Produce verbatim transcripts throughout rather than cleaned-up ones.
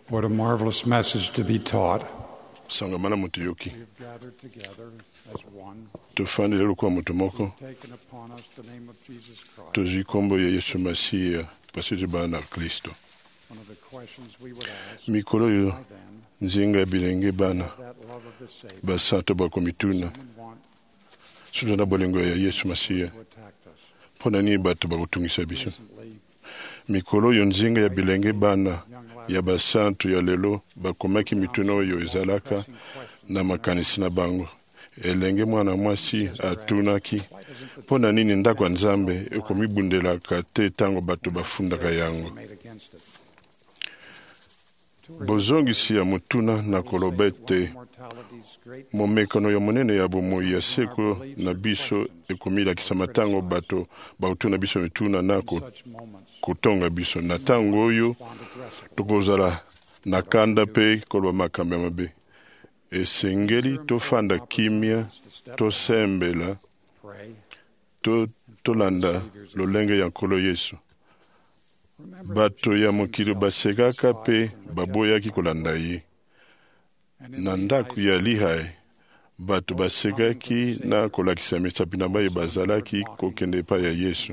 What a marvelous message to be taught. sangamana mutu yoki We have gathered together as one, tofandi lelo kwa mutu moko taken upon us the name of Jesus Christ. tozwi kombo ya yesu masiya pasi tobala na kristo. One of the questions we would ask, mikolo oyo why then, nzinga ya bilenge bana that love of the Savior, basanto bakomituna and want suto na bolingo ya yesu masiya to attack us. mpona nini bato bakotungisa biso. Recently, mikolo oyo nzinga ya bilenge bana ya basantu ya lelo bakomaki mituna oyo ezalaka na makanisi na bango. Elenge mwana mwasi atunaki mpona nini ndako ya nzambe ekomibundelaka te tango bato bafundaka yango. made against it. bozongisi ya motuna na koloba ete Mortality's great momekano ya monene ya bomoi ya seko na biso ekomilakisa matango bato bautuna biso mituna na ko- such moments kotonga biso na tango oyo respond aggressively. tokozala na kanda mpe koloba makambo ya mabe. Esengeli tofanda kimia, tosembela, Pray. to, tolanda lolenge ya nkolo Yesu. Remember Bato ya mokili basekaka mpe baboyaki kolanda ye. and in Na the ndako ya lihai bato basekaki na kolakisa misapi na baye bazalaki kokende epai ya Yesu.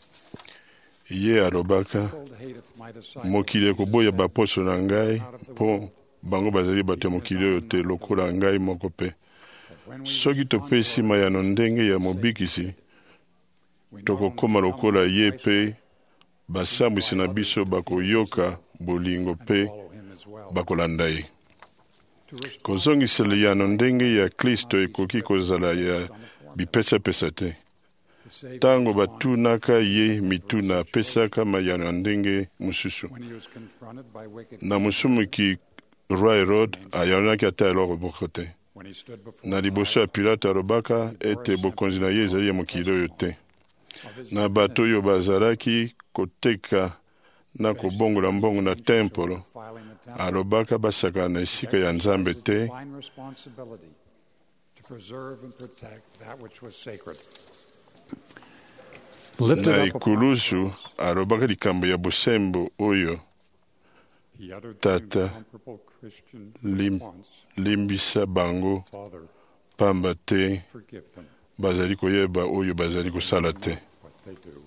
Ye alobaka cold hateth my disciples, mokili ekoboya baposo na ngai mpo bango bazali bato ya mokili oyo te lokola ngai moko mpe. that when we Soki respond to topesi our mayano ndenge ya mobikisi we not tokokoma only lokola come ye to Christ, mpe basambwisi na biso bakoyoka bolingo and mpe follow him as well. bakolanda ye. To respond kozongisela yano ndenge ya kristo ekoki kozala ya bipesapesa te. the Savior Tango responded batunaka ye mituna apesaka mayano ya ndenge mosusu. when he was confronted by wicked Na mosumuki roi Herode ayanoki ata eloko moko te. when he stood before Na liboso ya Pilato alobaka ete bokonzi na ye ezali ya mokili oyo te. of his Na bato oyo bazalaki koteka na kobongola mbongo na tempelo filing the temple. alobaka basaka na esika ya nzambe Exercised te divine responsibility to preserve and protect that which was sacred. Lifted na up upon ekulusu alobaka likambo ya bosembo oyo he uttered Tata, the uncomfortable Christian lim- response, limbisa bango Father, pamba te forgive them bazali koyeba oyo bazali kosala te. what they do.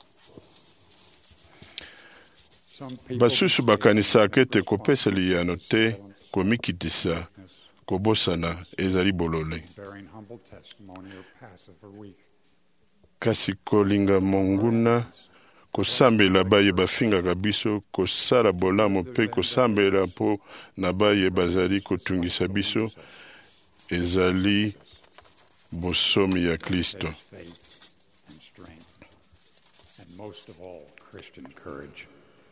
Some people Basusu bakanisaka ete kopesa liyano te komikitisa kobosana ezali bolole. bearing humble testimony or passive or weak. Kasi kolinga monguna kosambela baye bafingaka biso kosala bolamu mpe kosambela mpo na baye bazali kotungisa biso ezali bosomi ya Kristo. Takes faith and strength, and most of all, Christian courage.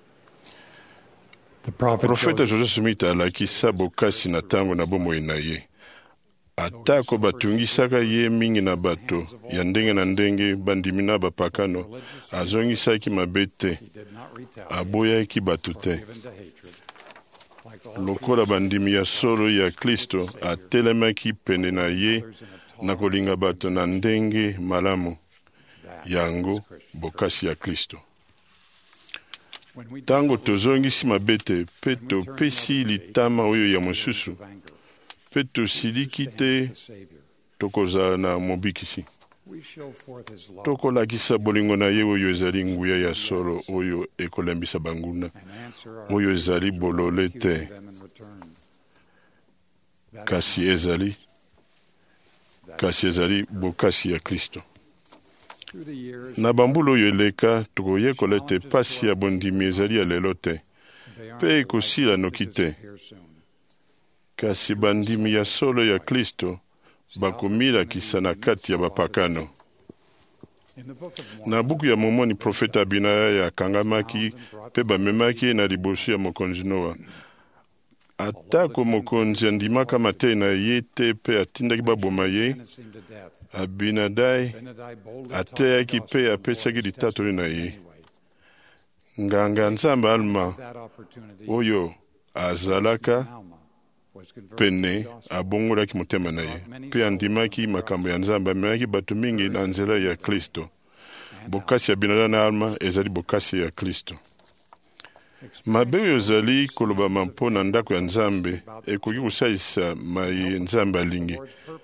The prophet Profeta Joseph Joseph Smith alakisa bokasi na tango na bomoi na ye. Atako batungisaka ye mingi na bato ya ndenge na ndenge bandimi na bapakano azongisaki mabe te, he did not retaliate aboyaki bato or te. give in to hatred. Like all Lokola bandimi ya solo ya Kristo atelemaki pene na ye others in a na tall kolinga bato na ndenge malamu that yango is Christian. bokasi ya Kristo. When we Tango deal with tozongisi mabe te mpe topesi litama oyo ya mosusu of anger, mpe tosiliki stand te with the Savior. tokozala na mobikisi. We show forth his love Tokolakisa bolingo na ye oyo ezali nguya ya solo oyo ekolembisa banguna and answer our oyo ezali bolole accusing te them in return. That is kasi not- ezali that kasi ezali bokasi ya Kristo. through the years, Na bambula oyo eleka tokoyekola ete pasi ya bondimi ezali ya lelo te they aren't mpe ekosila noki to te, disappear soon. kasi bandimi ya solo ya Kristo bakomilakisa na kati ya bapakano. In the book of Na Mormon, buku ya Mormoni profeta Abinaya akangamaki mpe bamemaki ye na liboso ya mokonzi Noa. Atako mokonzi andimaka mateyi na ye te mpe atindaki baboma ye, sentenced him to death. Abinadai Benadai boldly ateyaki taught the mpe gospel apesaki and litatoli na ye. anyway. Nganga ya Nzambe Alma That opportunity, oyo azalaka Alma was converted to pene the gospel. abongolaki motema na ye mpe andimaki makambo ya Nzambe, amemaki bato mingi na nzela ya Kristo. And Bokasi ya Abinadai na Alma ezali bokasi ya Kristo. mabe oyo ezali kolobama mpo na ndako ya nzambe ekoki kosalisa mai nzambe alingi.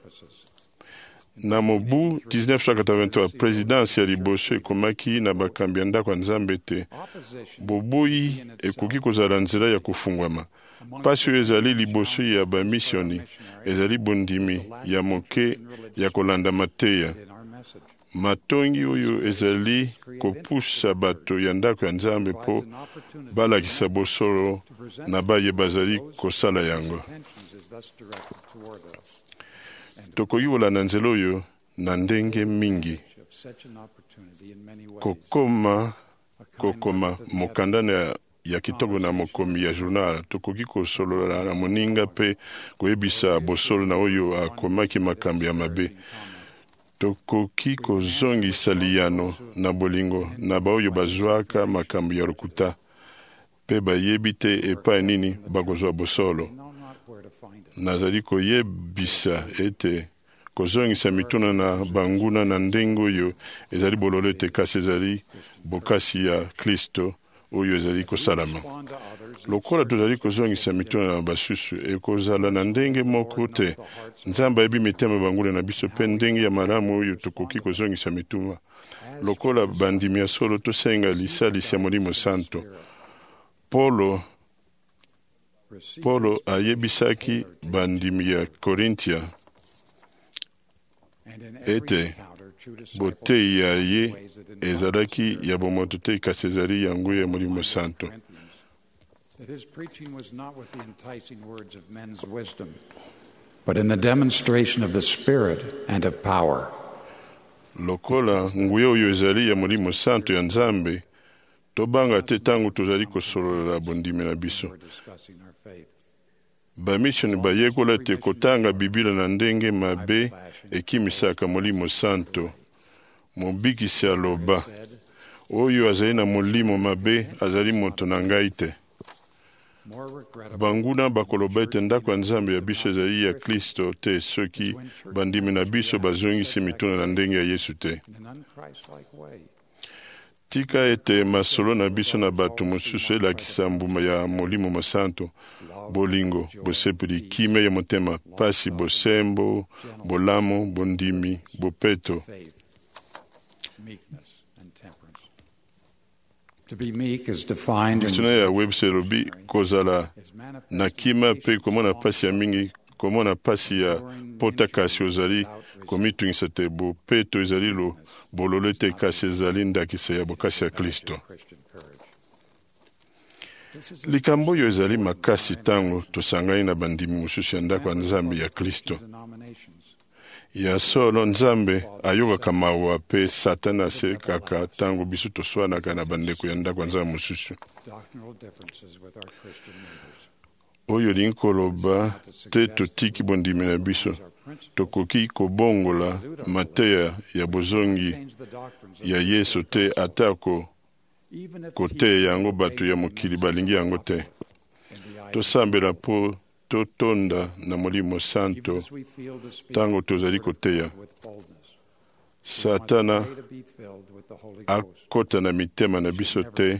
Na mobu mille neuf cent quatre-vingt-trois présidence ya liboso ekomaki na bakambi ya ndako ya nzambe te boboyi ekoki kozala nzela ya kofungwama. Pasi oyo ezali liboso ya bamisioni ezali bondimi ya moke ya kolanda mateya. Matongi oyo ezali kopusa bato ya ndako ya nzambe mpo balakisa bosolo na baye bazali kosala yango. Tokoki kolanda nzela oyo na ndenge mingi. Kokoma kokoma mokanda ya, ya kitoko na mokomi ya journal tokoki kosolola na moninga pe koyebisa bosolo na oyo akomaki makambo ya mabe. Tokoki kozongisa liyano na bolingo na baoyo bazwaka makambo ya lokuta pe bayebi te epai nini bakozwa bosolo. Nazali koyebisa ete kozongisa mituna na banguna na ndenge oyo ezali bololo ete kasi ezali bokasi ya Kristo oyo ezali kosalama. Lokola tozali kozongisa mituna na basusu ekozala na ndenge moko te. Nzambe ayebi mitema banguna na biso pe ndenge ya malamu oyo tokoki kozongisa mituma. Lokola bandimi ya solo tosenga lisalisi ya Molimo Santo. Polo Polo ayebisaki bandimi ya Korintia ete boteyi ya ye ezalaki ya bomoto te kasi ezali yango ya Molimo Santo. That his preaching was not with the enticing words of men's wisdom, but in the demonstration of the Spirit and of power. Lokola nguye oyo ezali ya Molimo Santo ya Nzambe, tobanga te tango tozali kosolola bondimi na biso. Bamisioni bayekola te kotanga Biblia na ndenge mabe ekimisaka Molimo Santo. Mobikisi aloba, oyo azali na molimo mabe azali moto na ngai te. Banguna bakoloba ete ndako ya Nzambe ya biso ezali ya Kristo te soki bandimi na biso bazongisi mituna na ndenge ya Yesu te. Tika ete masolo na biso na bato mosusu elakisa mbuma ya Molimo Mosanto, bolingo, bosepeli, kime ya motema, pasi, bosembo, bolamo, bondimi, bopeto. To be meek is defined Dictionnaire ya Webster lobi kozala na kima pe komona pasi ya mingi, komona pasi ya pota kasi ozali komitungisa te bopeto ezali lo bololo te kasi ezali ndakisa ya bokasi ya Kristo. Likambo oyo ezali makasi tango tosangani na bandimi mosusu ya ndako ya Nzambe ya Kristo. Ya solo Nzambe ayokaka mawa pe Satana asekaka tango biso toswanaka na bandeko ya ndako ya Nzambe mosusu. Oyo lingi koloba te totiki bondimi na biso. Tokoki kobongola mateya ya bozongi ya Yesu te atako kote yango bato ya mokili balingi yango te. Tosambela po totonda na Molimo Santo tango tozali koteya. Satana akota na mitema na biso te.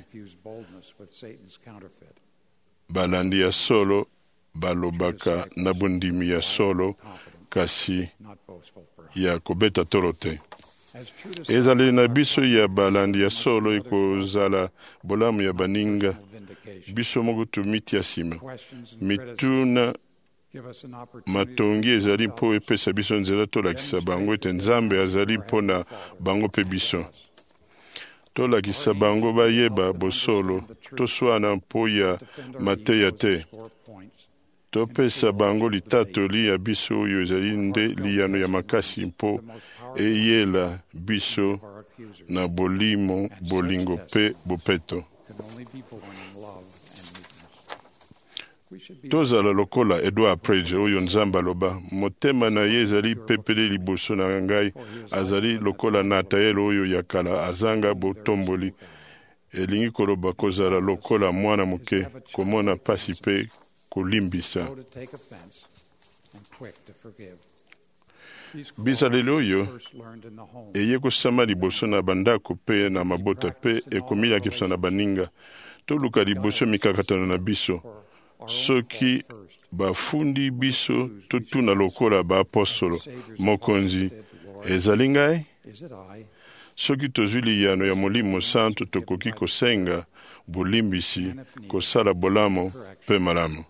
Balandi ya solo balobaka na bondimi ya solo kasi ya kobeta tolo te. Ezali na biso ya balandi ya solo ekozala bolamu ya baninga biso moko tumiti ya sima. Mituna matongi ezali mpo epesa biso nzela tolakisa bango ete Nzambe azali mpo na bango pe biso. Tolakisa bango bayeba bosolo toswana mpo ya mateya te. Topesa bango litatoli ya biso oyo ezali nde liyano ya makasi mpo eyela biso na bolimo bolingo pe bopeto. Tozala lokola Edward Preje oyo Nzambe aloba motema na ye ezali pepele liboso na ngai azali lokola Natael oyo ya kala azanga botomboli elingi koloba kozala lokola mwana moke komona pasi pe kolimbisa. Bizalelo oyo eye kosama liboso na bandako pe na mabota pe ekomilaki biso na baninga. toluka liboso mikakatano na biso soki bafundi biso totuna lokola baapostolo mokonzi ezali ngai soki tozwi liyano ya molimo santu tokoki kosenga bolimbisi kosala bolamu mpe malamu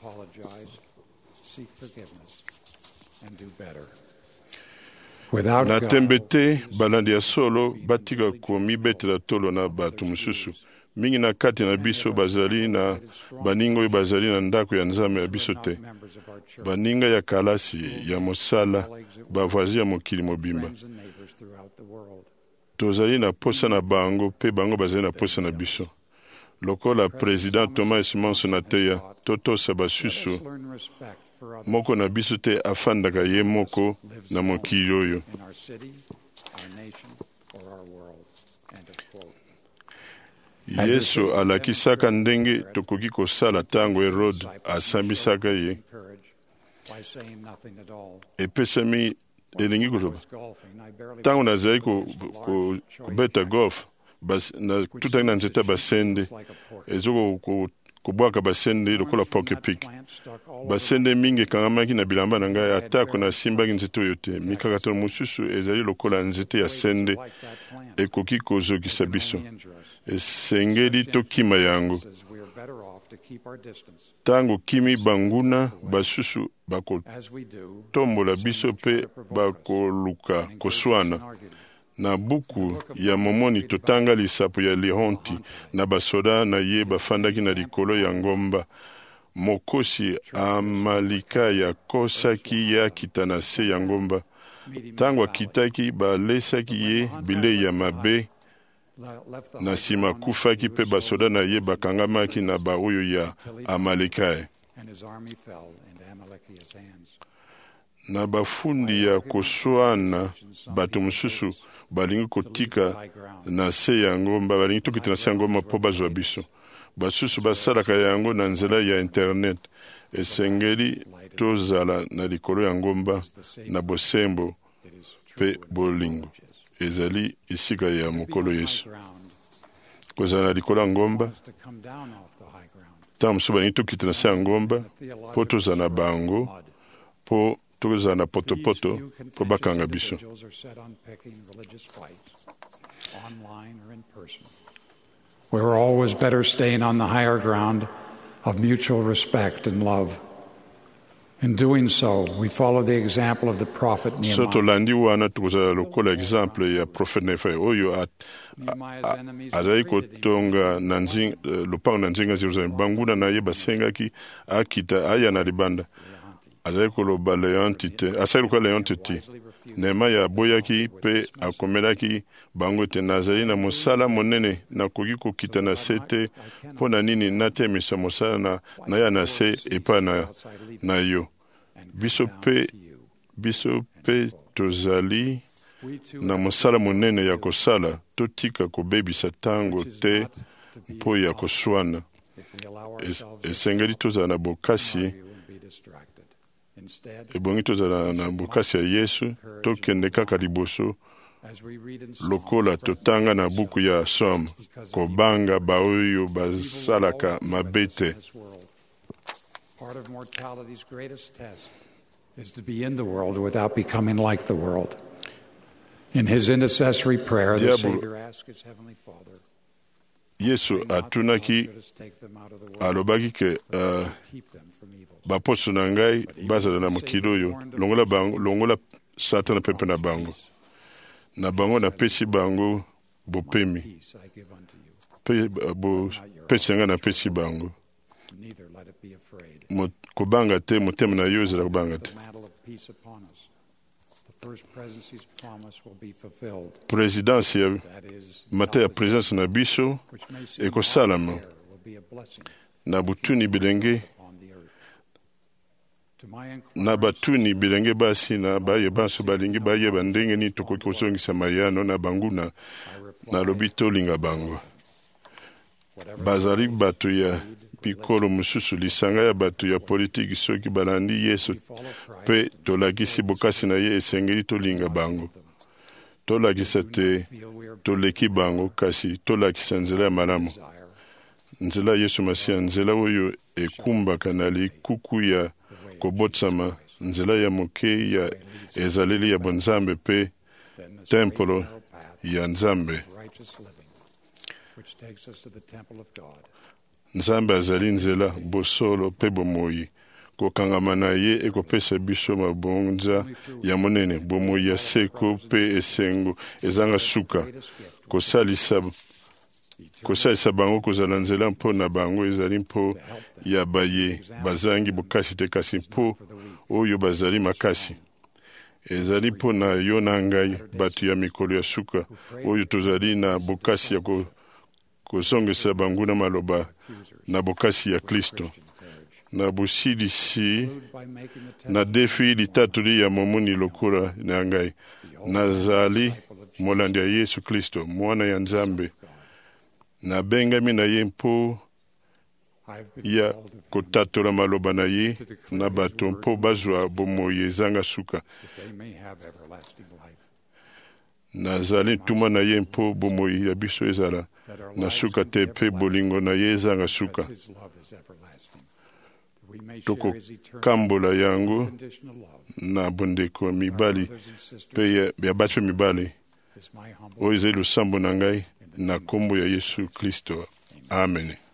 na tembe te balandi ya solo batika komibetela tolo na bato mosusu mingi na kati na biso bazali na baninga oyo bazali na ndako ya nzambe ya biso te baninga ya kalasi ya mosala bavoisi ya mokili mobimba tozali na posa na bango mpe bango bazali na posa na biso lokola president Thomas Manso na teya totosa basusu moko na biso te afandaka ye moko na mokili oyo Yesu alakisaka ndenge tokoki kosala ntango Herode asambisaka ye epesami elingi koloba ntango nazali kobeta golf tutangi na nzete basende ezo kobwaka basende lokola pokepik basende mingi ekangamaki na bilamba na ngai atako nasimbaki nzete oyo te mikakatano mosusu ezali lokola nzete ya sende ekoki kozokisa biso esengeli tokima yango ntango kimi banguna basusu bakotombola biso mpe bakoluka koswana na buku ya momoni totanga lisapo ya lihonti na basoda na ye bafandaki na likolo ya ngomba mokosi Amalika akosaki ye akita na se ya ngomba ntango akitaki balesaki ye bilei ya mabe na nsima akufaki mpe basoda na ye bakangamaki na baoyo ya Amalika na bafundi ya koswana bato mosusu balingi kotika na se ya ngomba balingi tokita na se ya ngomba mpo bazwa biso basusu basalaka yango na nzela ya internet esengeli tozala na likolo ya ngomba na bosembo mpe bolingo ezali esika ya mokolo Yesu kozala na likolo ya ngomba ntango mosusu balingi tokita na se ya ngomba mpo tozala na bango mpo tozala na potopoto mpo bakanga biso We were always better staying on the higher ground of mutual respect and love. In doing so, we follow the example of the prophet Nehemiah. So tolandi wana tukozala lokola exemple ya prophète Nehemiah oyo azali kotonga na nzinga lopango na nzinga Jerusalem banguna na ye basengaki akita aya na libanda azali koloba leonti te asali lokola leonti te Nehemiah aboyaki mpe akomelaki bango te nazali na mosala monene nakoki kokita na se te mpo na nini natemisa mosala na, na ya na se epa na, na yo biso mpe biso mpe tozali na mosala monene ya kosala totika kobebisa ntango te mpo ya koswana es, esengeli tozala na bokasi ebongi tozala na bokasi ya Yesu tokende kaka liboso lokola totanga na buku ya Somme kobanga baoyo basalaka mabe te Part of mortality's greatest test is to be in the world without becoming like the world. In his intercessory prayer, the Savior asked his heavenly Father, Yesu atunaki alobaki ke uh, baposo na ngai bazala na mokili oyo longola bango longola satana pepe na bango na bango napesi bango bopemi pe bopesi nga napesi bango kobanga te motema na yo ezala kobanga te présidence ya mata ya présidence na biso ekosalama na butuni bilenge na batuni bilenge basi na bayeba so balingi bayeba ndenge nini tokoki kosongisa mayano na banguna nalobi tolinga bango bazali bato ya pikolo mosusu lisanga ya bato ya politiki soki balandi Yesu mpe tolakisi bokasi na ye esengeli tolinga bango tolakisa te toleki bango kasi tolakisa nzela ya malamu nzela Yesu Masiya nzela oyo ekumbaka na likuku ya kobotsama nzela ya moke ya ezaleli ya bonzambe pe templo ya nzambe. Nzambe azali nzela bosolo pe bomoi kokangama na ye ekopesa biso mabonza ya monene bomoi ya seko pe esengo ezanga suka kosalisa kosalisa bango kozala nzela mpo na bango ezali mpo ya baye bazangi bokasi te kasi mpo oyo bazali makasi ezali mpo na yo na ngai bato ya mikolo ya suka oyo tozali na bokasi ya kozongesa banguna maloba na bokasi ya Kristo na bosilisi na defi litatoli ya momoni lokola na ngai nazali molandi ya Yesu Kristo mwana ya Nzambe nabengami na ye mpo ya kotatola maloba na ye na bato mpo bazwa bomoi ezanga suka nazali ntuma na ye mpo bomoi ya biso ezala na suka te pe bolingo na ye ezanga suka tokokambola yango na bondeko mibali pe ya bato mibali oyo ezali losambo na ngai na kombo ya Yesu Kristo. Amen.